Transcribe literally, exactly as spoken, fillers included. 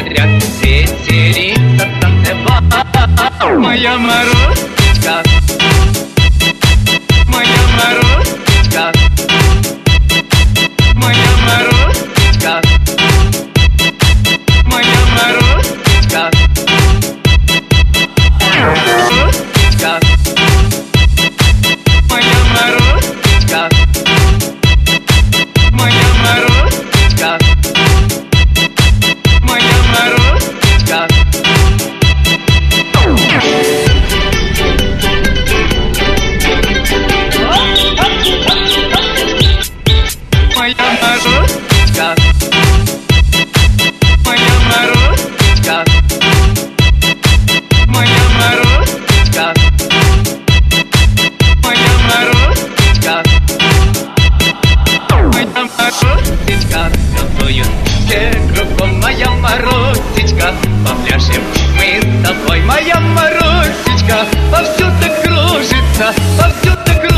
говорят, веселится, танцевать. Моя Марусечка, моя Марусечка, моя Марусечка, моя Марусечка, Марусечка, моя Марусечка, моя Марусечка, моя Марусечка. Моя Марусечка, моя Марусечка, моя Марусечка, моя Марусечка, моя Марусечка, танцуют все кругом, моя Марусечка, попляшем мы с тобой, моя Марусечка, повсюду кружится, повсюду кружится.